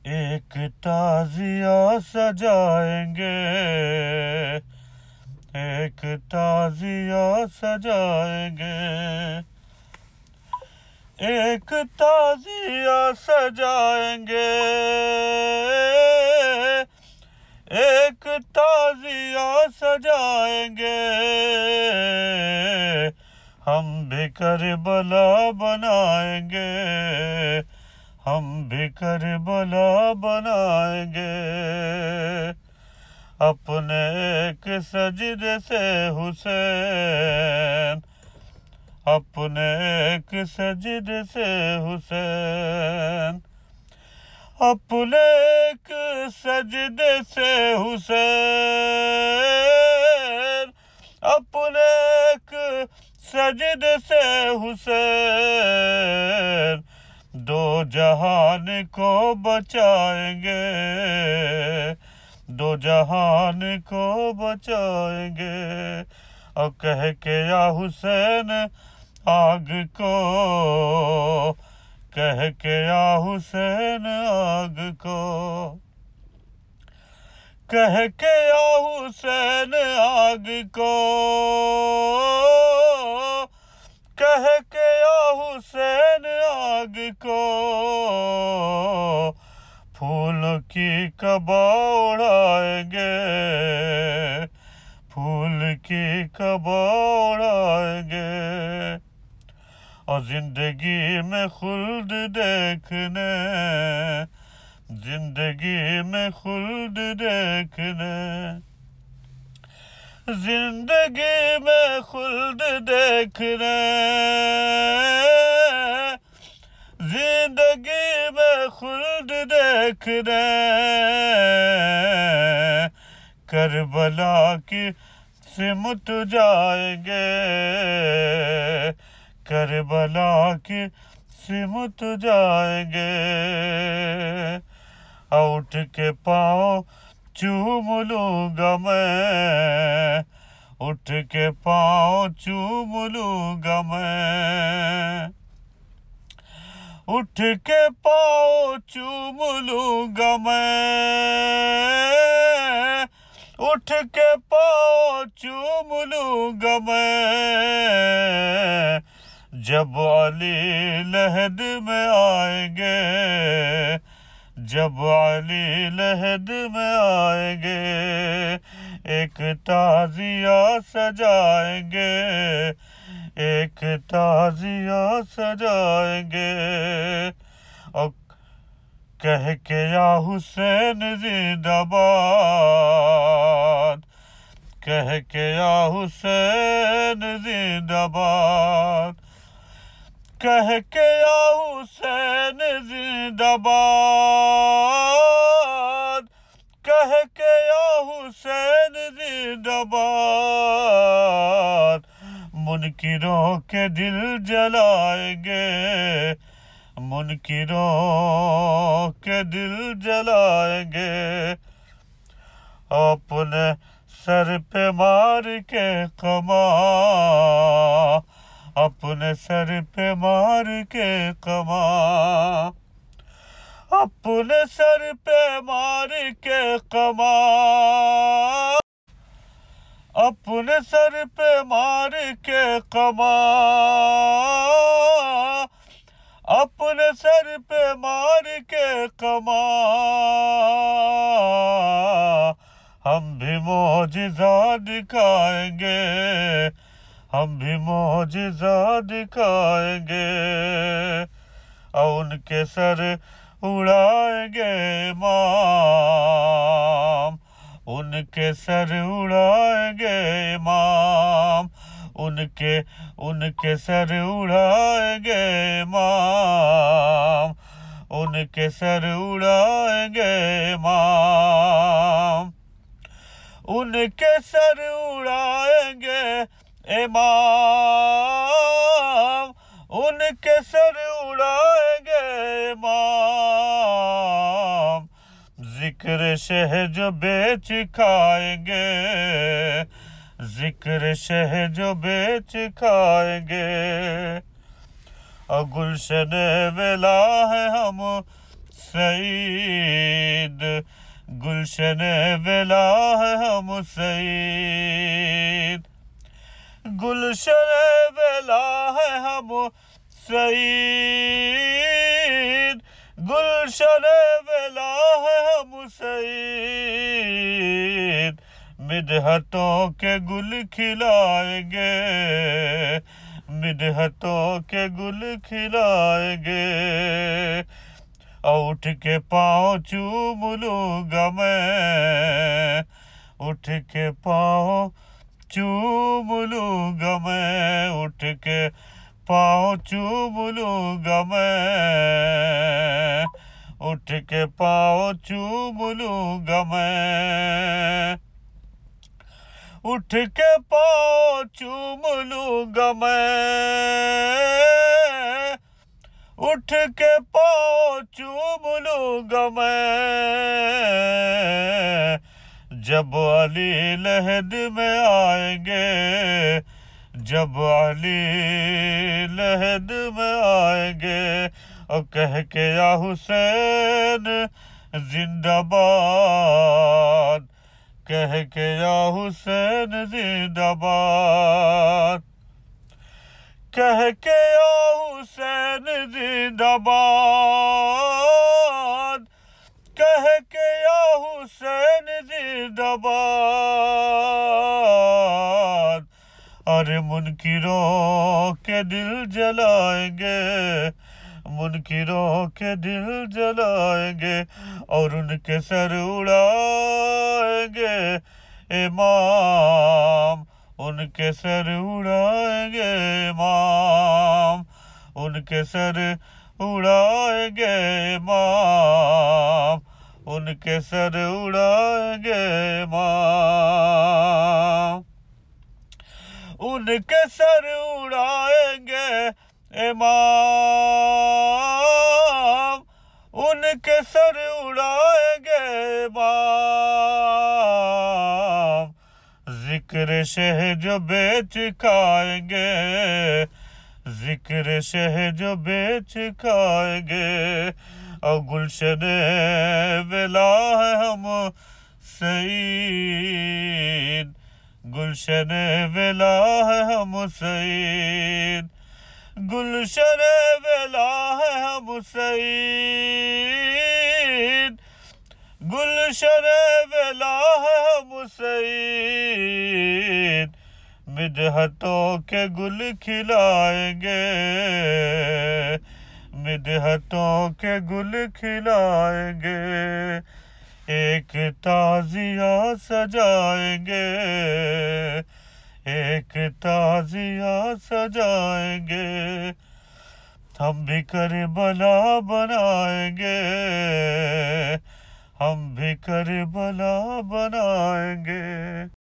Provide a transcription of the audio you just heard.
एक ताजिया सजाएंगे, एक ताजिया सजाएंगे, एक ताजिया सजाएंगे, एक ताजिया सजाएंगे। हम भी करबला बनाएंगे, हम भी करबला बनाएंगे। अपने एक सजदे से हुसैन, अपने एक सजदे से हुसैन, अपने एक सजदे से हुसैन, अपने एक सजदे से हुसैन। दो जहान को बचाएंगे, दो जहान को बचाएंगे। और कह के या हुसैन आग को, कह के या हुसैन आग को, कह के या हुसैन आग को, कह के या हुसैन आग को। फूलों की कबा उड़ाएंगे, फूल की कबा उड़ाएंगे। और जिंदगी में खुल्द देखने, जिंदगी में खुल्द देखने, जिंदगी में खुल्द देखने, जिंदगी में खुल्द देखने। करबला की सिमत जाएंगे, करबला की सिमत जाएंगे। उठ के पाँव चूम लूँगा मैं, उठ के पाँव चूम लूँगा मैं, उठ के पाँव चूम लूँगा मैं, उठ के पाँव चूम लूँगा मैं। जब अली लहद में आएंगे, जब अली लहद में आएंगे। एक ताजिया सजाएंगे, एक ताजिया सजाएंगे। और कह के या हुसैन जिंदाबाद, कह के या हुसैन जिंदाबाद, कह के या हुसैन जिंदाबाद, कह के या हुसैन जिंदाबाद। मुनकिरों के दिल जलाएंगे, मुनकिरों के दिल जलाएंगे। अपने सर पे मार के कमा, अपने सर पे मार के कमा, अपने सर पे मार के कमा, अपने सर पे मार के कमा, अपने सर पे मार के कमा। हम भी मौजिज़ा दिखाएंगे, हम भी मौजिज़ा दिखाएंगे। और उनके सर उड़ाएंगे इमाम, उनके सर उड़ाएंगे इमाम, उनके सर उड़ाएंगे इमाम, उनके सर उड़ाएंगे इमाम, उनके सर उड़ाएंगे इमाम, उनके सर उड़ाएंगे इमाम। जिक्र शह जो बेच खाएंगे, जिक्र शह जो बेच खाएंगे। और गुलशन वेला है हम सईद, गुलशन वेला है हम सईद, गुलशन वेला है हम सईद, गुलशन वेला है हम सईद, मिदहतों के गुल खिलाएंगे, मिदहतों के गुल खिलाएंगे, उठ के पाँव चूम लूँगा मैं, उठ के पाँव चूम लूँगा मैं, उठ के पाँव चूम लूँगा मैं, उठ के पाँव चूम लूँगा मैं, उठ के पाँव चूम लूँगा मैं, उठ के पाँव चूम लूँगा मैं, जब अली लहद में आएंगे, जब अली लहद में आएंगे, और कह के या हुसैन जिंदाबाद, कह के या हुसैन जिंदाबाद, कह के या हुसैन जिंदाबाद, कह के या हुसैन जिंदाबाद, अरे मुनकिरों के दिल जलाएंगे, मुनकिरों के दिल जलाएंगे, और उनके सर उड़ाएंगे इमाम, उनके सर उड़ाएंगे इमाम, उनके सर उड़ाएंगे इमाम, उनके सर उड़ाएंगे इमाम, उनके सर उड़ाएंगे इमाम, उनके सर उड़ाएंगे इमाम, जिक्र शह जो बेच खाएंगे, जिक्र शह जो बेच खाएंगे, और गुलशन वेला है हम सईद, गुलशन वेला है हम सईद, गुलशन वेला है हम सईद, गुलशन वेला है हम सईद, मिदहतों के गुल खिलाएंगे, मिदहतों के गुल खिलाएंगे, एक ताज़िया सजाएंगे, एक ताज़िया सजाएंगे, हम भी करबला बनाएंगे, हम भी करबला बनाएंगे।